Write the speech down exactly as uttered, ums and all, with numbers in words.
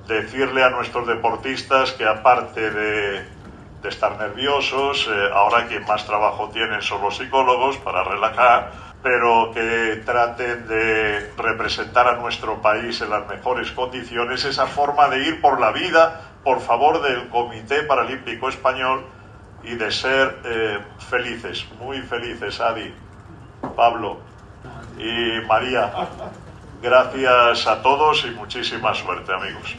decirle a nuestros deportistas que aparte de, de estar nerviosos, eh, ahora quien más trabajo tienen son los psicólogos para relajar, pero que traten de representar a nuestro país en las mejores condiciones, esa forma de ir por la vida por favor del Comité Paralímpico Español y de ser eh, felices, muy felices. Adi, Pablo y María, gracias a todos y muchísima suerte, amigos.